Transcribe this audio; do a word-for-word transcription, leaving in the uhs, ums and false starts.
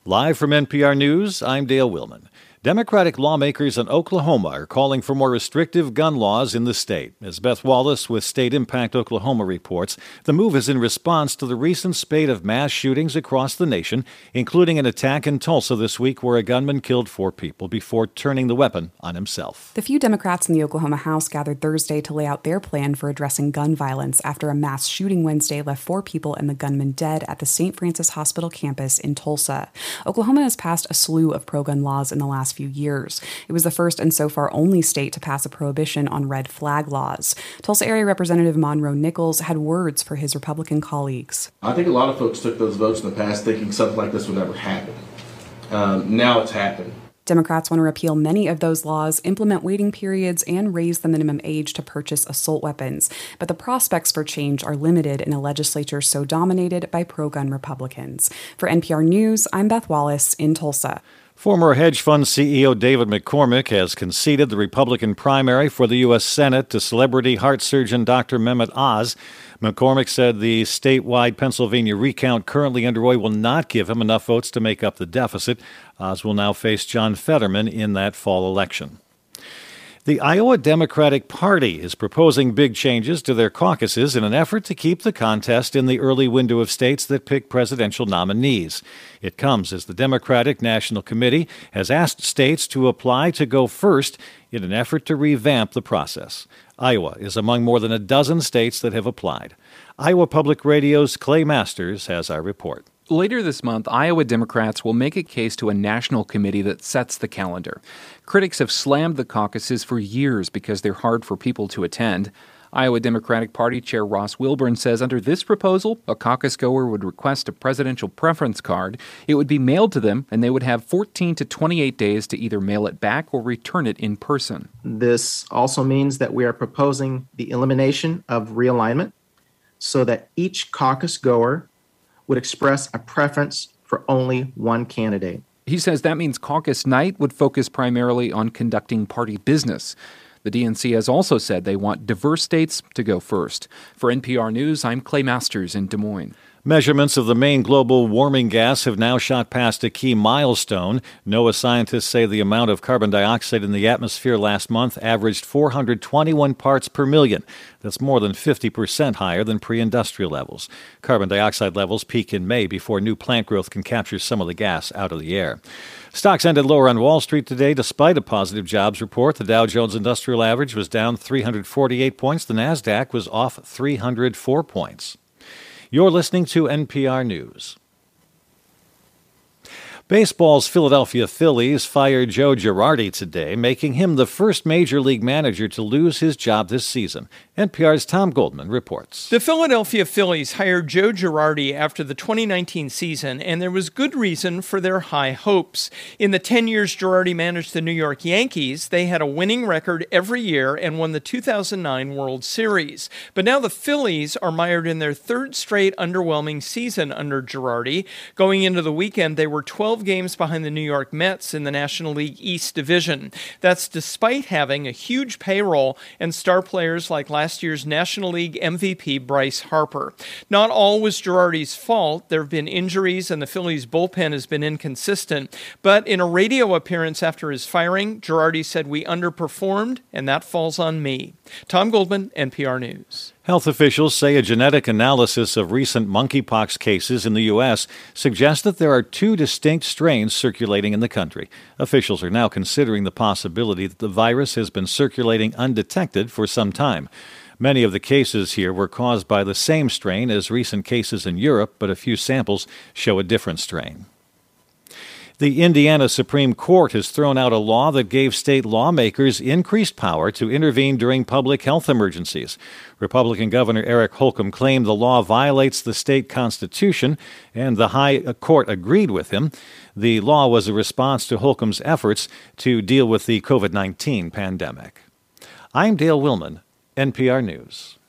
Live from N P R News, I'm Dale Willman. Democratic lawmakers in Oklahoma are calling for more restrictive gun laws in the state. As Beth Wallace with State Impact Oklahoma reports, the move is in response to the recent spate of mass shootings across the nation, including an attack in Tulsa this week where a gunman killed four people before turning the weapon on himself. The few Democrats in the Oklahoma House gathered Thursday to lay out their plan for addressing gun violence after a mass shooting Wednesday left four people and the gunman dead at the Saint Francis Hospital campus in Tulsa. Oklahoma has passed a slew of pro-gun laws in the last few years. It was the first and so far only state to pass a prohibition on red flag laws. Tulsa area Representative Monroe Nichols had words for his Republican colleagues. I think a lot of folks took those votes in the past thinking something like this would never happen. Um, now it's happened. Democrats want to repeal many of those laws, implement waiting periods, and raise the minimum age to purchase assault weapons. But the prospects for change are limited in a legislature so dominated by pro-gun Republicans. For N P R News, I'm Beth Wallace in Tulsa. Former hedge fund C E O David McCormick has conceded the Republican primary for the U S Senate to celebrity heart surgeon Doctor Mehmet Oz. McCormick said the statewide Pennsylvania recount currently underway will not give him enough votes to make up the deficit. Oz will now face John Fetterman in that fall election. The Iowa Democratic Party is proposing big changes to their caucuses in an effort to keep the contest in the early window of states that pick presidential nominees. It comes as the Democratic National Committee has asked states to apply to go first in an effort to revamp the process. Iowa is among more than a dozen states that have applied. Iowa Public Radio's Clay Masters has our report. Later this month, Iowa Democrats will make a case to a national committee that sets the calendar. Critics have slammed the caucuses for years because they're hard for people to attend. Iowa Democratic Party Chair Ross Wilburn says under this proposal, a caucus goer would request a presidential preference card. It would be mailed to them, and they would have fourteen to twenty-eight days to either mail it back or return it in person. This also means that we are proposing the elimination of realignment so that each caucus goer would express a preference for only one candidate. He says that means caucus night would focus primarily on conducting party business. The D N C has also said they want diverse states to go first. For N P R News, I'm Clay Masters in Des Moines. Measurements of the main global warming gas have now shot past a key milestone. NOAA scientists say the amount of carbon dioxide in the atmosphere last month averaged four hundred twenty-one parts per million. That's more than fifty percent higher than pre-industrial levels. Carbon dioxide levels peak in May before new plant growth can capture some of the gas out of the air. Stocks ended lower on Wall Street today despite a positive jobs report. The Dow Jones Industrial Average was down three hundred forty-eight points. The Nasdaq was off three hundred four points. You're listening to N P R News. Baseball's Philadelphia Phillies fired Joe Girardi today, making him the first major league manager to lose his job this season. N P R's Tom Goldman reports. The Philadelphia Phillies hired Joe Girardi after the twenty nineteen season, and there was good reason for their high hopes. In the ten years Girardi managed the New York Yankees, they had a winning record every year and won the two thousand nine World Series. But now the Phillies are mired in their third straight underwhelming season under Girardi. Going into the weekend, they were twelve games behind the New York Mets in the National League East Division. That's despite having a huge payroll and star players like last year's National League M V P Bryce Harper. Not all was Girardi's fault. There have been injuries and the Phillies' bullpen has been inconsistent. But in a radio appearance after his firing, Girardi said, "We underperformed, and that falls on me." Tom Goldman, N P R News. Health officials say a genetic analysis of recent monkeypox cases in the U S suggests that there are two distinct strains circulating in the country. Officials are now considering the possibility that the virus has been circulating undetected for some time. Many of the cases here were caused by the same strain as recent cases in Europe, but a few samples show a different strain. The Indiana Supreme Court has thrown out a law that gave state lawmakers increased power to intervene during public health emergencies. Republican Governor Eric Holcomb claimed the law violates the state constitution, and the High Court agreed with him. The law was a response to Holcomb's efforts to deal with the covid nineteen pandemic. I'm Dale Willman, N P R News.